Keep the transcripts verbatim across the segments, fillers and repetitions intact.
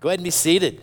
Go ahead and be seated.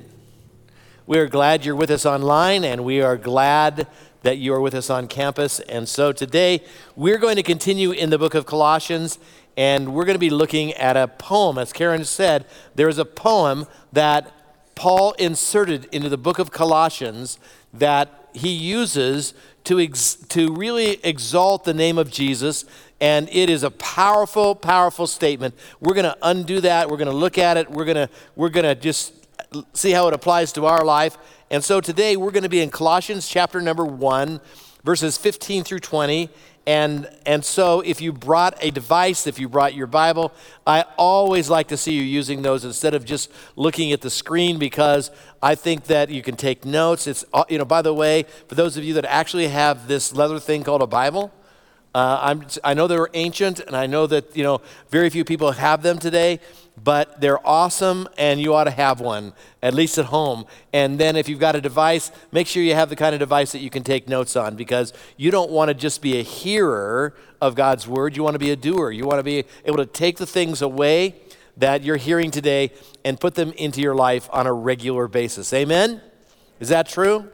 We are glad you're with us online, and we are glad that you are with us on campus. And so today, we're going to continue in the book of Colossians, and we're going to be looking at a poem. As Karen said, there is a poem that Paul inserted into the book of Colossians that he uses to ex- to really exalt the name of Jesus, and it is a powerful, powerful statement. We're going to undo that. We're going to look at it. We're going to we're going to just see how it applies to our life. And so today we're going to be in Colossians chapter number one, verses fifteen through twenty. And and so if you brought a device, if you brought your Bible, I always like to see you using those instead of just looking at the screen, because I think that you can take notes. It's, you know, by the way, for those of you that actually have this leather thing called a Bible, uh, I'm, I know they're ancient, and I know that, you know, very few people have them today, but they're awesome, and you ought to have one, at least at home. And then if you've got a device, make sure you have the kind of device that you can take notes on, because you don't want to just be a hearer of God's word. You want to be a doer. You want to be able to take the things away that you're hearing today and put them into your life on a regular basis. Amen? Is that true?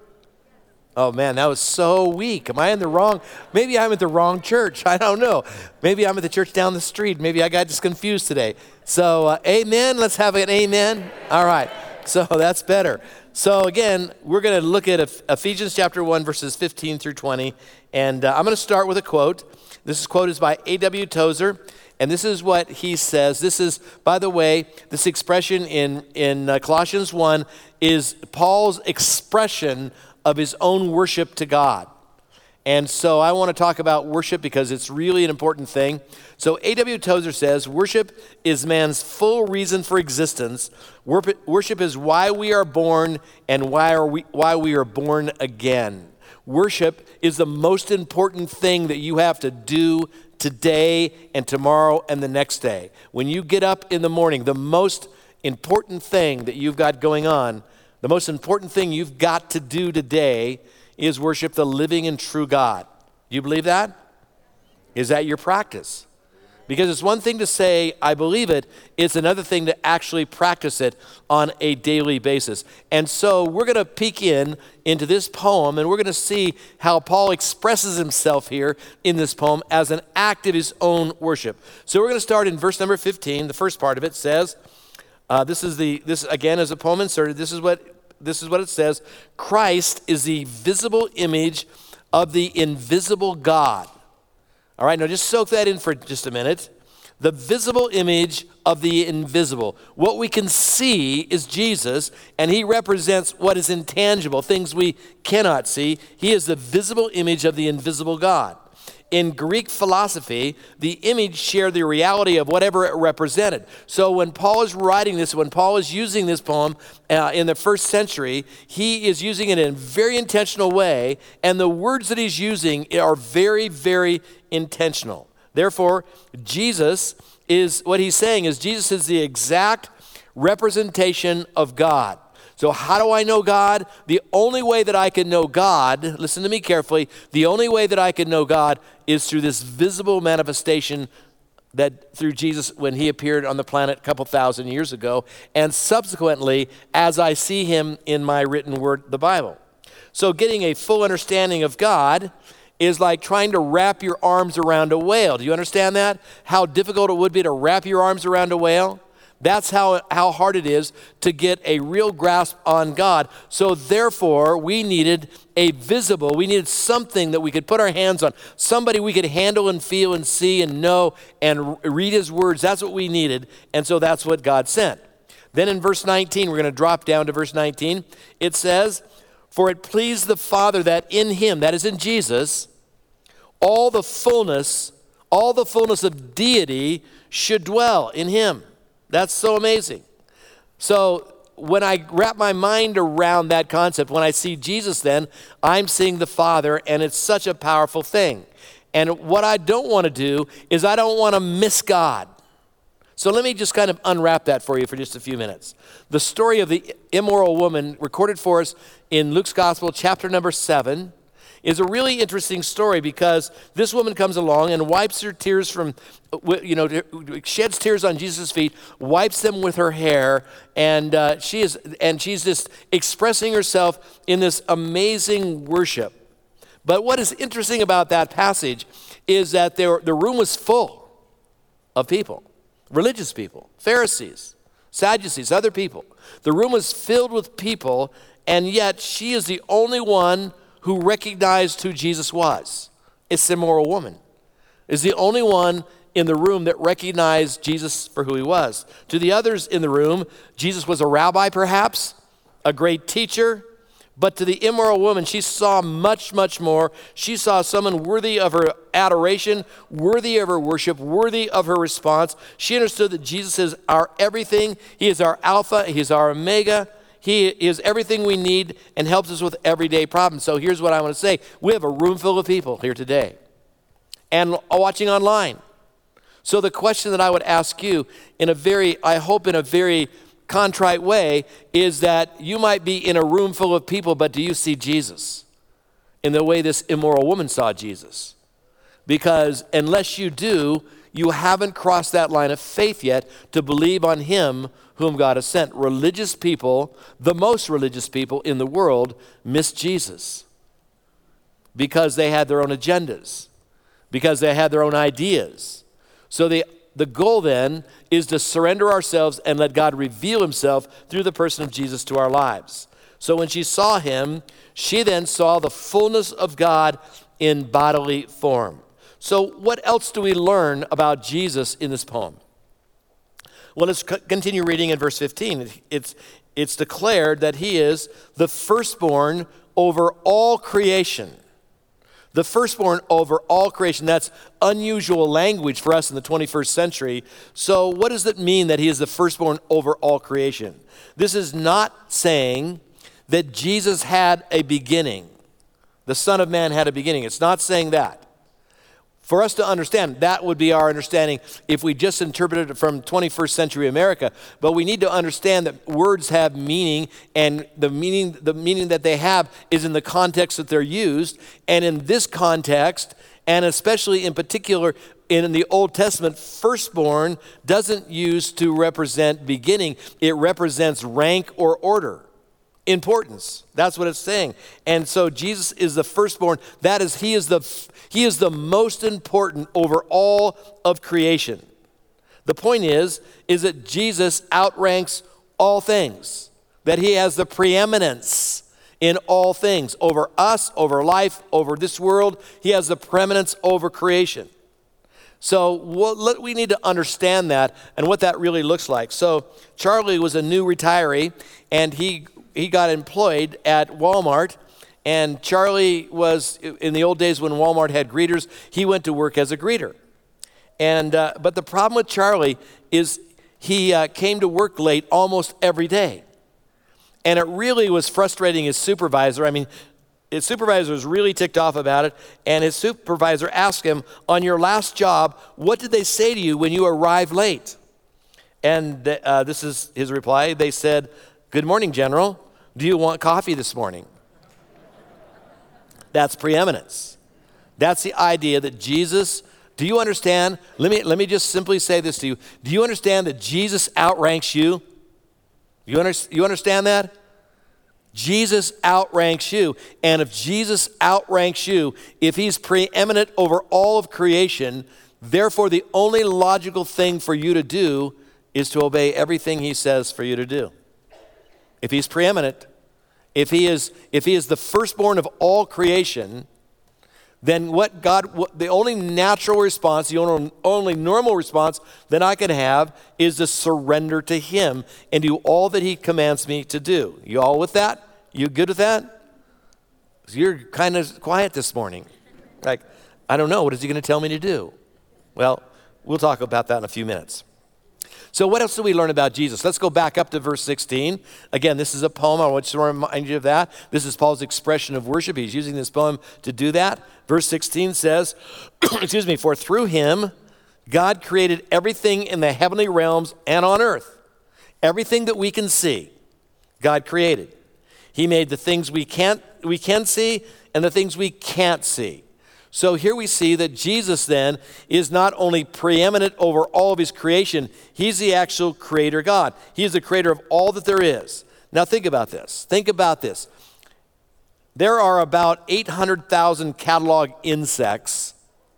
Oh man, that was so weak. Am I in the wrong? Maybe I'm at the wrong church. I don't know. Maybe I'm at the church down the street. Maybe I got just confused today. So uh, amen. Let's have an amen. All right. So that's better. So again, we're going to look at Ephesians chapter one, verses fifteen through twenty. And uh, I'm going to start with a quote. This quote is by A W Tozer. And this is what he says. This is, by the way, this expression in, in uh, Colossians one is Paul's expression of his own worship to God. And so I want to talk about worship because it's really an important thing. So A W Tozer says, worship is man's full reason for existence. Worship is why we are born and why are we why we are born again. Worship is the most important thing that you have to do today and tomorrow and the next day. When you get up in the morning, the most important thing that you've got going on, the most important thing you've got to do today is worship the living and true God. Do you believe that? Is that your practice? Because it's one thing to say, I believe it. It's another thing to actually practice it on a daily basis. And so we're going to peek in into this poem, and we're going to see how Paul expresses himself here in this poem as an act of his own worship. So we're going to start in verse number fifteen. The first part of it says, uh, this is the this again is a poem inserted. This is what this is what it says. Christ is the visible image of the invisible God. All right, now just soak that in for just a minute. The visible image of the invisible. What we can see is Jesus, and he represents what is intangible, things we cannot see. He is the visible image of the invisible God. In Greek philosophy, the image shared the reality of whatever it represented. So when Paul is writing this, when Paul is using this poem uh, in the first century, he is using it in a very intentional way, and the words that he's using are very, very intentional. Therefore, Jesus is, what he's saying is Jesus is the exact representation of God. So how do I know God? The only way that I can know God, listen to me carefully, the only way that I can know God is through this visible manifestation that through Jesus when he appeared on the planet a couple thousand years ago, and subsequently as I see him in my written word, the Bible. So getting a full understanding of God is like trying to wrap your arms around a whale. Do you understand that? How difficult it would be to wrap your arms around a whale? That's how, how hard it is to get a real grasp on God. So therefore, we needed a visible, we needed something that we could put our hands on, somebody we could handle and feel and see and know and read his words. That's what we needed, and so that's what God sent. Then in verse nineteen, we're going to drop down to verse nineteen. It says, for it pleased the Father that in him, that is in Jesus, all the fullness, all the fullness of deity should dwell in him. That's so amazing. So when I wrap my mind around that concept, when I see Jesus then, I'm seeing the Father, and it's such a powerful thing. And what I don't want to do is I don't want to miss God. So let me just kind of unwrap that for you for just a few minutes. The story of the immoral woman recorded for us in Luke's Gospel, chapter number seven, is a really interesting story because this woman comes along and wipes her tears from, you know, sheds tears on Jesus' feet, wipes them with her hair, and uh, she is, and she's just expressing herself in this amazing worship. But what is interesting about that passage is that there, the room was full of people, religious people, Pharisees, Sadducees, other people. The room was filled with people, and yet she is the only one who recognized who Jesus was. This immoral woman is the only one in the room that recognized Jesus for who he was. To the others in the room, Jesus was a rabbi perhaps, a great teacher, but to the immoral woman, she saw much, much more. She saw someone worthy of her adoration, worthy of her worship, worthy of her response. She understood that Jesus is our everything. He is our Alpha, he is our Omega. He is everything we need and helps us with everyday problems. So here's what I want to say. We have a room full of people here today and watching online. So the question that I would ask you in a very, I hope in a very contrite way, is that you might be in a room full of people, but do you see Jesus in the way this immoral woman saw Jesus? Because unless you do, you haven't crossed that line of faith yet to believe on him whom God has sent. Religious people, the most religious people in the world, miss Jesus because they had their own agendas, because they had their own ideas. So the, the goal then is to surrender ourselves and let God reveal himself through the person of Jesus to our lives. So when she saw him, she then saw the fullness of God in bodily form. So what else do we learn about Jesus in this poem? Well, let's c- continue reading in verse fifteen. It's, it's declared that he is the firstborn over all creation. The firstborn over all creation. That's unusual language for us in the twenty-first century. So what does it mean that he is the firstborn over all creation? This is not saying that Jesus had a beginning. The Son of Man had a beginning. It's not saying that. For us to understand, that would be our understanding if we just interpreted it from twenty-first century America. But we need to understand that words have meaning, and the meaning, the meaning that they have is in the context that they're used. And in this context, and especially in particular in the Old Testament, firstborn doesn't use to represent beginning. It represents rank or order. Importance. That's what it's saying. And so Jesus is the firstborn. That is, he is the he is the most important over all of creation. The point is, is that Jesus outranks all things. That he has the preeminence in all things. Over us, over life, over this world. He has the preeminence over creation. So what, we need to understand that and what that really looks like. So Charlie was a new retiree, and he he got employed at Walmart, and Charlie was, in the old days when Walmart had greeters, he went to work as a greeter. And uh, but the problem with Charlie is he uh, came to work late almost every day. And it really was frustrating his supervisor. I mean, his supervisor was really ticked off about it, and his supervisor asked him, on your last job, what did they say to you when you arrived late? And uh, this is his reply. They said, "Good morning, General. Do you want coffee this morning?" That's preeminence. That's the idea that Jesus, do you understand? Let me, let me just simply say this to you. Do you understand that Jesus outranks you? You, under, you understand that? Jesus outranks you. And if Jesus outranks you, if he's preeminent over all of creation, therefore the only logical thing for you to do is to obey everything he says for you to do. If he's preeminent, if he is if he is the firstborn of all creation, then what God, what, the only natural response, the only, only normal response that I can have is to surrender to him and do all that he commands me to do. You all with that? You good with that? You're kind of quiet this morning. Like, I don't know, what is he going to tell me to do? Well, we'll talk about that in a few minutes. So what else do we learn about Jesus? Let's go back up to verse sixteen. Again, this is a poem. I want to remind you of that. This is Paul's expression of worship. He's using this poem to do that. Verse sixteen says, excuse me, for through him, God created everything in the heavenly realms and on earth. Everything that we can see, God created. He made the things we can't we can see and the things we can't see. So here we see that Jesus then is not only preeminent over all of his creation, he's the actual creator God. He is the creator of all that there is. Now think about this. Think about this. There are about eight hundred thousand catalog insects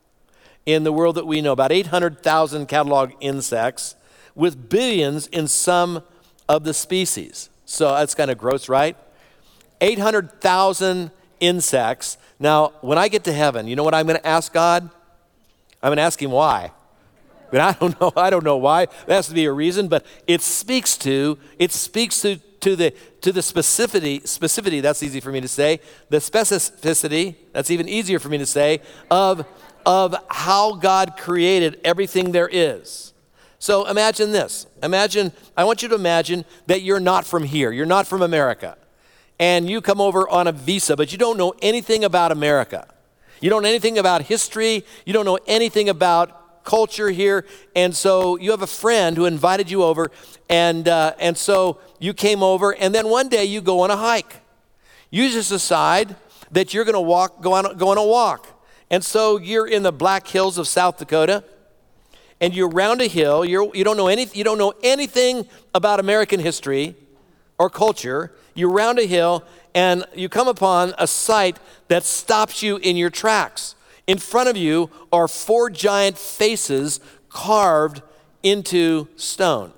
in the world that we know, about eight hundred thousand catalog insects, with billions in some of the species. So that's kind of gross, right? eight hundred thousand insects. Now, when I get to heaven, you know what I'm going to ask God? I'm going to ask him why. But I don't know. I don't know why. There has to be a reason, but it speaks to, it speaks to, to the to the specificity, specificity, that's easy for me to say, the specificity, that's even easier for me to say, of, of how God created everything there is. So imagine this. Imagine, I want you to imagine that you're not from here. You're not from America. And you come over on a visa, but you don't know anything about America. You don't know anything about history. You don't know anything about culture here. And so you have a friend who invited you over, and uh, and so you came over, and then one day you go on a hike. You just decide that you're going to walk, go on, go on a walk. And so you're in the Black Hills of South Dakota, and you're around a hill. You're, you don't know any, you don't know anything about American history or culture. You're around a hill, and you come upon a sight that stops you in your tracks. In front of you are four giant faces carved into stone.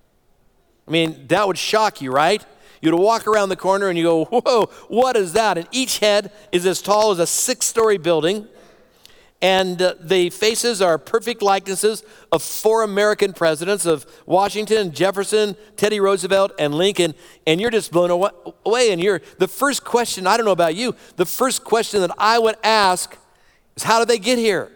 I mean, that would shock you, right? You'd walk around the corner and you go, whoa, what is that? And each head is as tall as a six-story building. And uh, the faces are perfect likenesses of four American presidents, of Washington, Jefferson, Teddy Roosevelt, and Lincoln. And you're just blown away. And you're the first question, I don't know about you, the first question that I would ask is, how did they get here?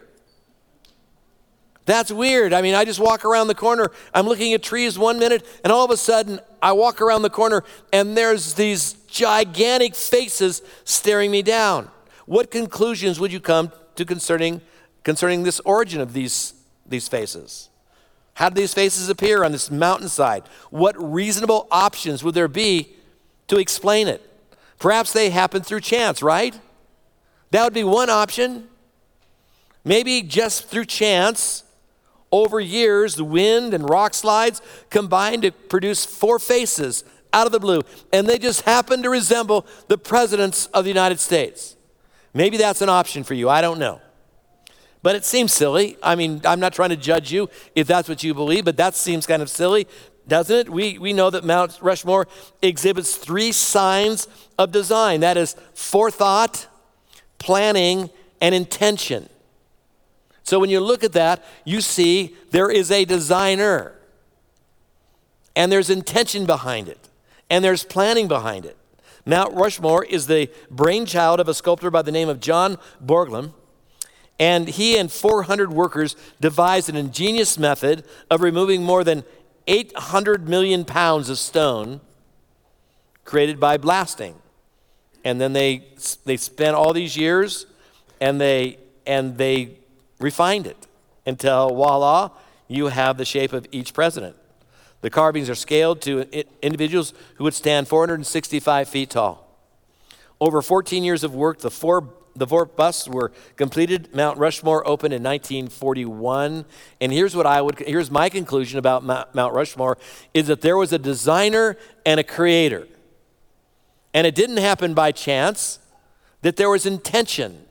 That's weird. I mean, I just walk around the corner. I'm looking at trees one minute, and all of a sudden, I walk around the corner, and there's these gigantic faces staring me down. What conclusions would you come to concerning concerning this origin of these, these faces? How did these faces appear on this mountainside? What reasonable options would there be to explain it? Perhaps they happened through chance, right? That would be one option. Maybe just through chance, over years, the wind and rock slides combined to produce four faces out of the blue, and they just happen to resemble the presidents of the United States. Maybe that's an option for you. I don't know. But it seems silly. I mean, I'm not trying to judge you if that's what you believe, but that seems kind of silly, doesn't it? We, we know that Mount Rushmore exhibits three signs of design. That is forethought, planning, and intention. So when you look at that, you see there is a designer, and there's intention behind it, and there's planning behind it. Mount Rushmore is the brainchild of a sculptor by the name of John Borglum, and he and four hundred workers devised an ingenious method of removing more than eight hundred million pounds of stone created by blasting. And then they they spent all these years, and they and they refined it until, voila, you have the shape of each president. The carvings are scaled to individuals who would stand four hundred sixty-five feet tall. Over fourteen years of work, the four, the four busts were completed. Mount Rushmore opened in nineteen forty-one. And here's what I would, here's my conclusion about Mount Rushmore, is that there was a designer and a creator. And it didn't happen by chance, that there was intention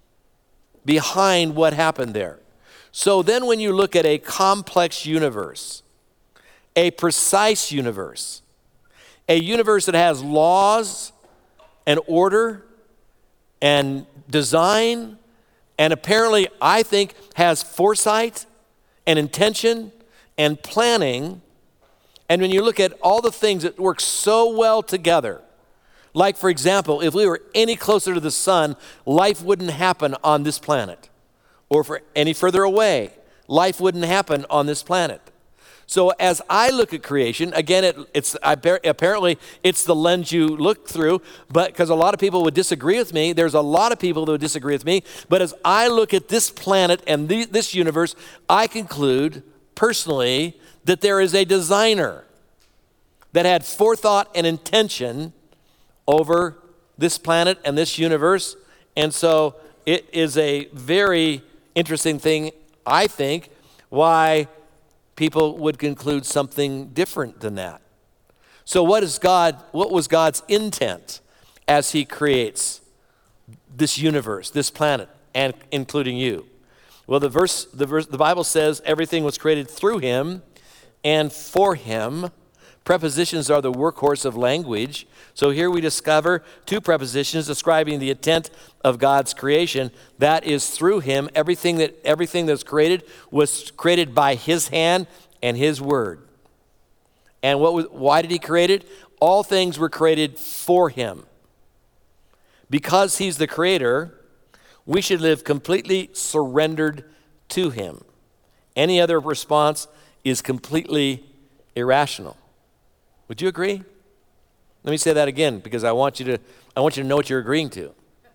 behind what happened there. So then when you look at a complex universe, a precise universe, a universe that has laws and order and design, and apparently, I think, has foresight and intention and planning. And when you look at all the things that work so well together, like, for example, if we were any closer to the sun, life wouldn't happen on this planet. Or for any further away, life wouldn't happen on this planet. So as I look at creation, again, it, it's apparently it's the lens you look through, but because a lot of people would disagree with me, there's a lot of people that would disagree with me, but as I look at this planet and the, this universe, I conclude personally that there is a designer that had forethought and intention over this planet and this universe. And so it is a very interesting thing, I think, why people would conclude something different than that. So what is God, what was God's intent as he creates this universe, this planet, and including you? Well, the verse, the verse, the Bible says everything was created through him and for him. Prepositions are the workhorse of language. So here we discover two prepositions describing the intent of God's creation. That is through him. Everything that everything that's created was created by his hand and his word. And what was, why did he create it? All things were created for him. Because he's the creator, we should live completely surrendered to him. Any other response is completely irrational. Would you agree? Let me say that again, because I want you to I want you to know what you're agreeing to.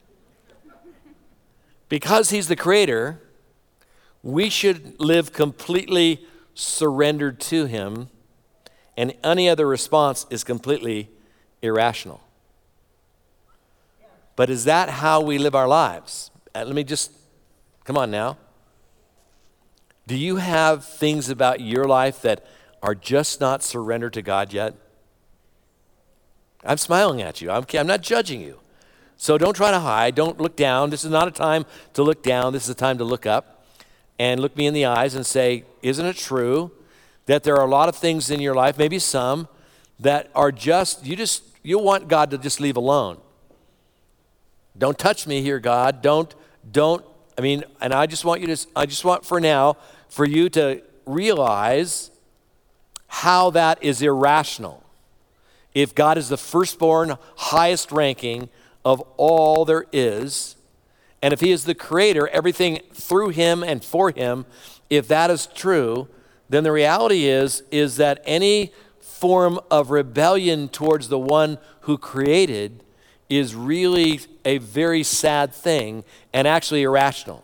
Because he's the creator, we should live completely surrendered to him, and any other response is completely irrational. But is that how we live our lives? Uh, let me just, come on now. Do you have things about your life that are just not surrendered to God yet? I'm smiling at you. I'm, I'm not judging you. So don't try to hide. Don't look down. This is not a time to look down. This is a time to look up and look me in the eyes and say, isn't it true that there are a lot of things in your life, maybe some, that are just, you just, you want God to just leave alone. Don't touch me here, God. Don't, don't, I mean, and I just want you to, I just want for now, for you to realize how that is irrational. If God is the firstborn, highest ranking of all there is, and if he is the creator, everything through him and for him, if that is true, then the reality is, is that any form of rebellion towards the one who created is really a very sad thing and actually irrational.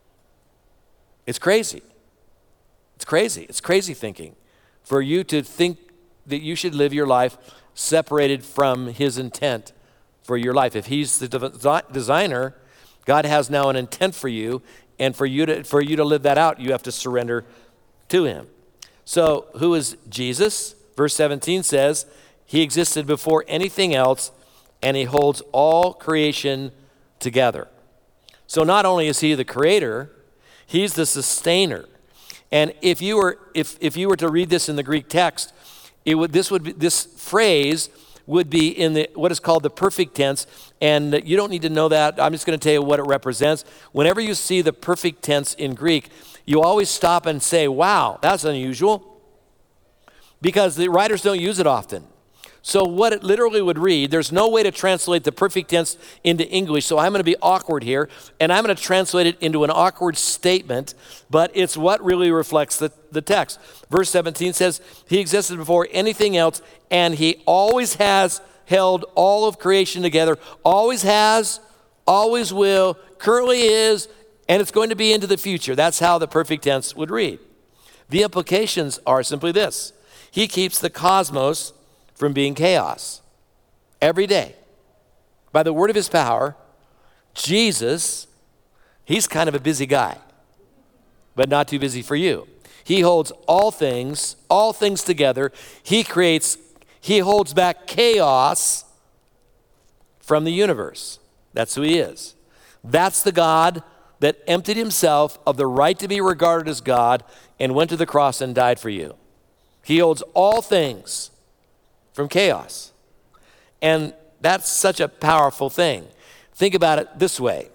It's crazy. It's crazy. It's crazy thinking for you to think that you should live your life separated from his intent for your life. If he's the de- designer, God has now an intent for you, and for you to for you to live that out, you have to surrender to him. So, who is Jesus? Verse seventeen says, he existed before anything else, and he holds all creation together. So not only is he the creator, he's the sustainer. And if you were if if you were to read this in the Greek text, it would this would be, this phrase would be in the what is called the perfect tense, and you don't need to know that. I'm just going to tell you what it represents. Whenever you see the perfect tense in Greek, you always stop and say, "Wow, that's unusual," because the writers don't use it often. So what it literally would read, there's no way to translate the perfect tense into English, so I'm going to be awkward here, and I'm going to translate it into an awkward statement, but it's what really reflects the, the text. Verse seventeen says, he existed before anything else, and he always has held all of creation together, always has, always will, currently is, and it's going to be into the future. That's how the perfect tense would read. The implications are simply this. He keeps the cosmos from being chaos every day. By the word of his power, Jesus, he's kind of a busy guy, but not too busy for you. He holds all things, all things together. He creates, he holds back chaos from the universe. That's who he is. That's the God that emptied himself of the right to be regarded as God and went to the cross and died for you. He holds all things from chaos. And that's such a powerful thing. Think about it this way.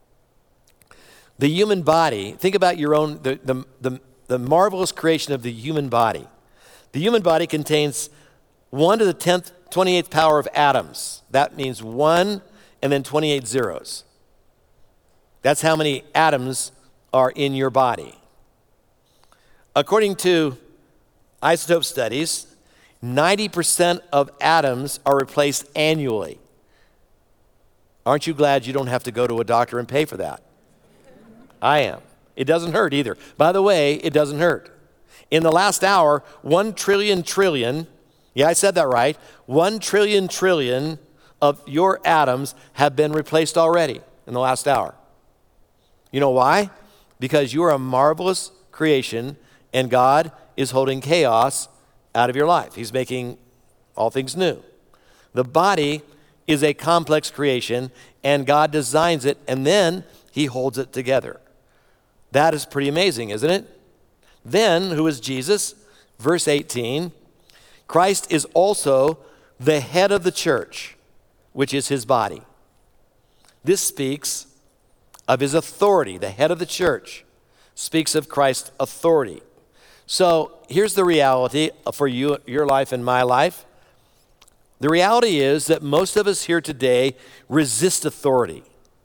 The human body, think about your own, the, the, the, the marvelous creation of the human body. The human body contains one to the tenth, twenty-eighth power of atoms. That means one and then twenty-eight zeros. That's how many atoms are in your body. According to isotope studies, ninety percent of atoms are replaced annually. Aren't you glad you don't have to go to a doctor and pay for that? I am. It doesn't hurt either. By the way, it doesn't hurt. In the last hour, one trillion trillion, yeah, I said that right, one trillion trillion of your atoms have been replaced already in the last hour. You know why? Because you are a marvelous creation, and God is holding chaos out of your life. He's making all things new. The body is a complex creation, and God designs it, and then he holds it together. That is pretty amazing, isn't it? Then, who is Jesus? Verse eighteen, Christ is also the head of the church, which is his body. This speaks of his authority. The head of the church speaks of Christ's authority. So here's the reality for you, your life and my life. The reality is that most of us here today resist authority.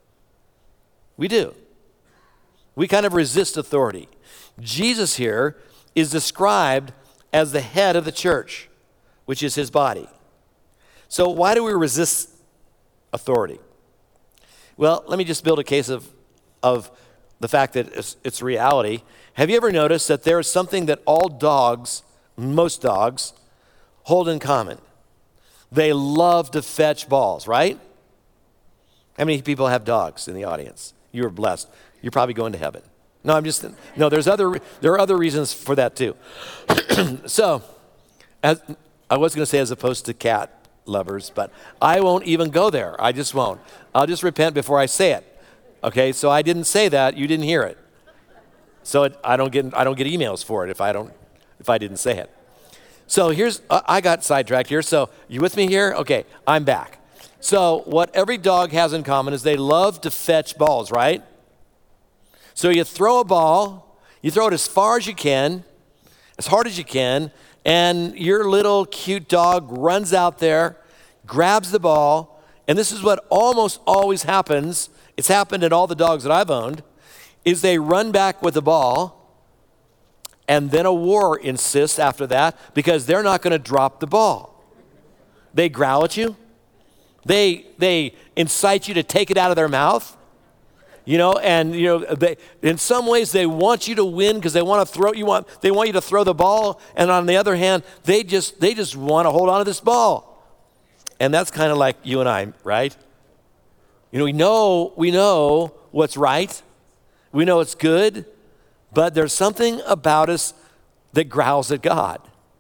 We do. We kind of resist authority. Jesus here is described as the head of the church, which is his body. So why do we resist authority? Well, let me just build a case of, of the fact that it's, it's reality. Have you ever noticed that there is something that all dogs, most dogs, hold in common? They love to fetch balls, right? How many people have dogs in the audience? You're blessed. You're probably going to heaven. No, I'm just, no, there's other, there are other reasons for that too. So, as, I was going to say as opposed to cat lovers, but I won't even go there. I just won't. I'll just repent before I say it. Okay, so I didn't say that. You didn't hear it. So it, I don't get, I don't get emails for it if I don't, if I didn't say it. So here's, uh, I got sidetracked here. So you with me here? Okay, I'm back. So what every dog has in common is they love to fetch balls, right? So you throw a ball, you throw it as far as you can, as hard as you can, and your little cute dog runs out there, grabs the ball, and this is what almost always happens. It's happened in all the dogs that I've owned, is they run back with the ball, and then a war insists after that because they're not going to drop the ball. They growl at you. They, they incite you to take it out of their mouth. You know, and you know, they, in some ways they want you to win because they want to throw you want they want you to throw the ball, and on the other hand, they just they just want to hold on to this ball. And that's kind of like you and I, right? You know, we know we know what's right. We know it's good, but there's something about us that growls at God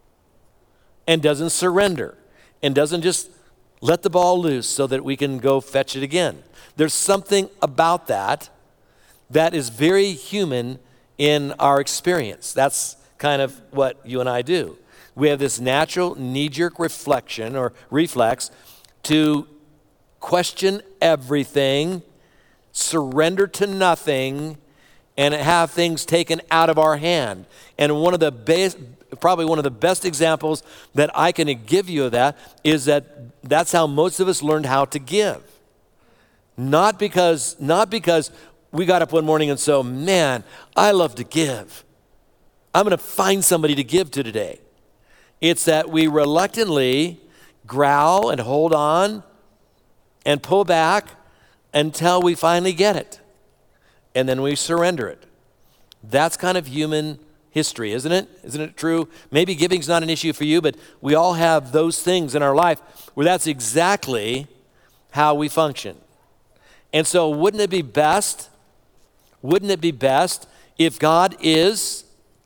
and doesn't surrender and doesn't just let the ball loose so that we can go fetch it again. There's something about that that is very human in our experience. That's kind of what you and I do. We have this natural knee-jerk reflection or reflex to question everything, surrender to nothing, and have things taken out of our hand. And one of the best, probably one of the best examples that I can give you of that is that that's how most of us learned how to give. Not because, not because we got up one morning and so, man, I love to give. I'm going to find somebody to give to today. It's that we reluctantly growl and hold on and pull back until we finally get it. And then we surrender it. That's kind of human history, isn't it? Isn't it true? Maybe giving's not an issue for you, but we all have those things in our life where that's exactly how we function. And so wouldn't it be best, wouldn't it be best if God is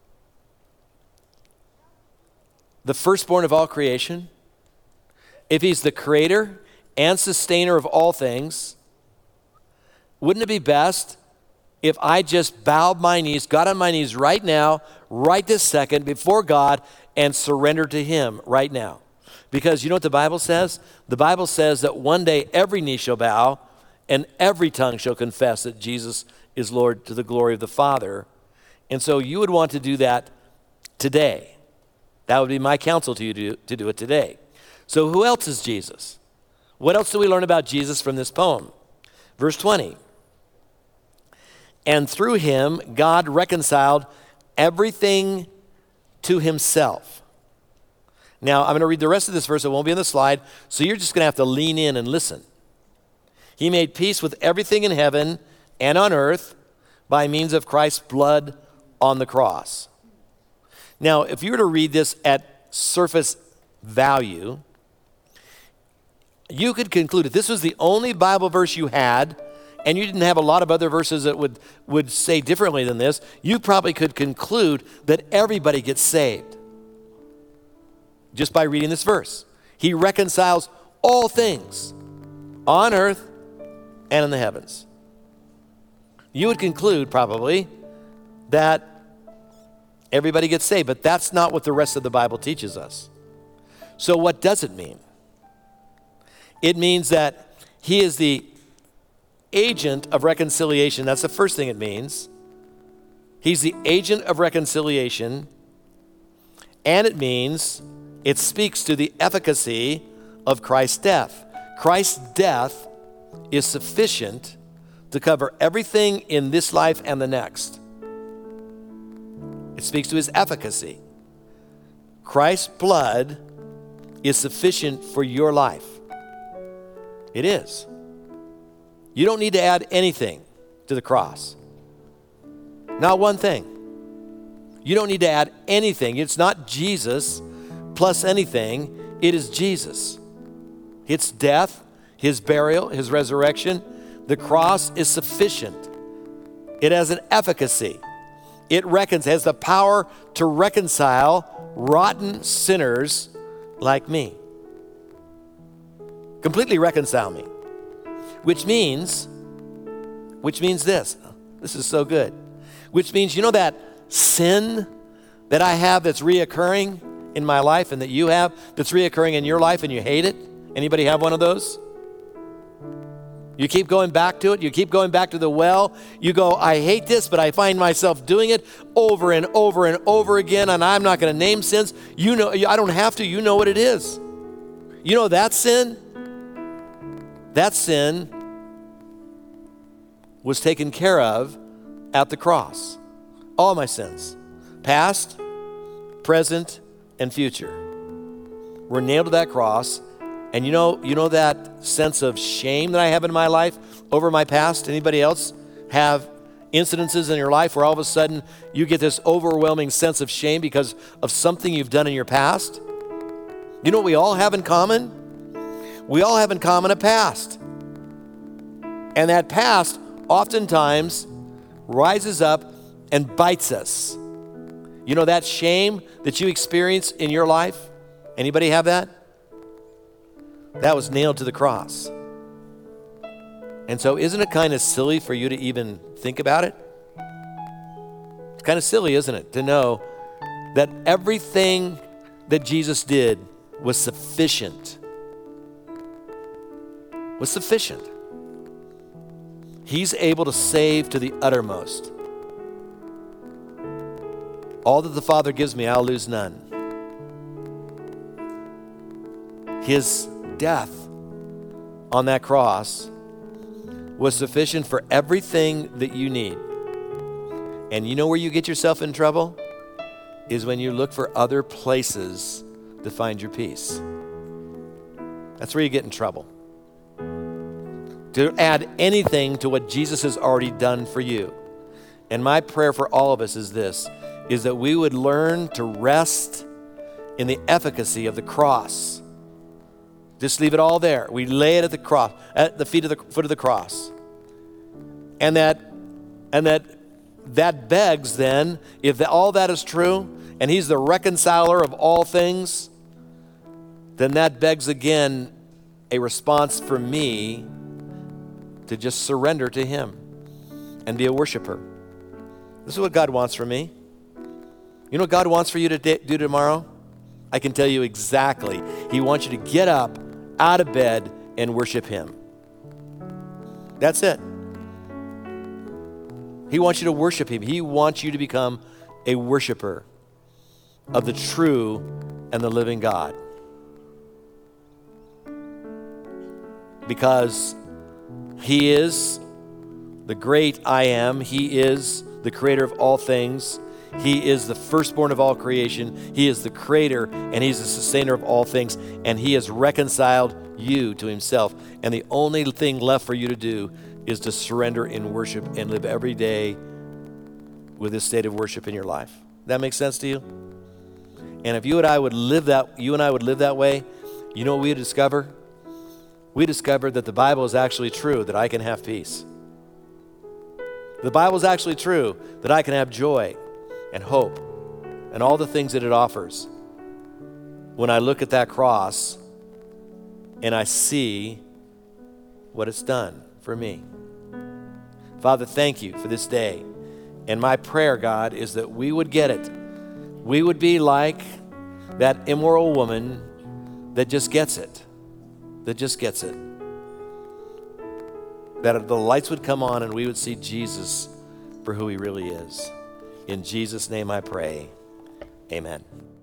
the firstborn of all creation, if he's the creator and sustainer of all things, wouldn't it be best if I just bowed my knees, got on my knees right now, right this second before God and surrendered to him right now? Because you know what the Bible says? The Bible says that one day every knee shall bow and every tongue shall confess that Jesus is Lord to the glory of the Father. And so you would want to do that today. That would be my counsel to you to, to do it today. So who else is Jesus? What else do we learn about Jesus from this poem? Verse twenty. And through him, God reconciled everything to himself. Now, I'm going to read the rest of this verse. It won't be on the slide. So you're just going to have to lean in and listen. He made peace with everything in heaven and on earth by means of Christ's blood on the cross. Now, if you were to read this at surface value, you could conclude if this was the only Bible verse you had, and you didn't have a lot of other verses that would, would say differently than this, you probably could conclude that everybody gets saved just by reading this verse. He reconciles all things on earth and in the heavens. You would conclude probably that everybody gets saved, but that's not what the rest of the Bible teaches us. So what does it mean? It means that he is the agent of reconciliation. That's the first thing it means. He's the agent of reconciliation, and it means it speaks to the efficacy of Christ's death. Christ's death is sufficient to cover everything in this life and the next. It speaks to his efficacy. Christ's blood is sufficient for your life. It is. You don't need to add anything to the cross. Not one thing. You don't need to add anything. It's not Jesus plus anything. It is Jesus. It's death, his burial, his resurrection. The cross is sufficient. It has an efficacy. It reckons, has the power to reconcile rotten sinners like me. Completely reconcile me. Which means, which means this. This is so good. Which means, you know that sin that I have that's reoccurring in my life and that you have that's reoccurring in your life and you hate it? Anybody have one of those? You keep going back to it. You keep going back to the well. You go, I hate this, but I find myself doing it over and over and over again, and I'm not going to name sins. You know, I don't have to. You know what it is. You know that sin? That sin was taken care of at the cross. All my sins, past, present, and future, were nailed to that cross. And you know, you know that sense of shame that I have in my life over my past? Anybody else have incidences in your life where all of a sudden you get this overwhelming sense of shame because of something you've done in your past? You know what we all have in common? We all have in common a past. And that past oftentimes rises up and bites us. You know that shame that you experience in your life? Anybody have that? That was nailed to the cross. And so isn't it kind of silly for you to even think about it? It's kind of silly, isn't it, to know that everything that Jesus did was sufficient. Was sufficient. He's able to save to the uttermost. All that the Father gives me, I'll lose none. His death on that cross was sufficient for everything that you need. And you know where you get yourself in trouble? Is when you look for other places to find your peace. That's where you get in trouble. To add anything to what Jesus has already done for you. And my prayer for all of us is this, is that we would learn to rest in the efficacy of the cross. Just leave it all there. We lay it at the cross, at the feet of the foot of the cross. And that and that that begs then, if the, all that is true, and he's the reconciler of all things, then that begs again a response for me to just surrender to him and be a worshiper. This is what God wants from me. You know what God wants for you to do tomorrow? I can tell you exactly. He wants you to get up out of bed and worship him. That's it. He wants you to worship him. He wants you to become a worshiper of the true and the living God. Because he is the great I am. He is the creator of all things. He is the firstborn of all creation. He is the creator and he's the sustainer of all things. And he has reconciled you to himself. And the only thing left for you to do is to surrender in worship and live every day with this state of worship in your life. That makes sense to you? And if you and I would live that, you and I would live that way, you know what we would discover? we discovered that the Bible is actually true, that I can have peace. The Bible is actually true, that I can have joy and hope and all the things that it offers. When I look at that cross and I see what it's done for me. Father, thank you for this day. And my prayer, God, is that we would get it. We would be like that immoral woman that just gets it. That just gets it. That the lights would come on and we would see Jesus for who he really is. In Jesus' name I pray. Amen.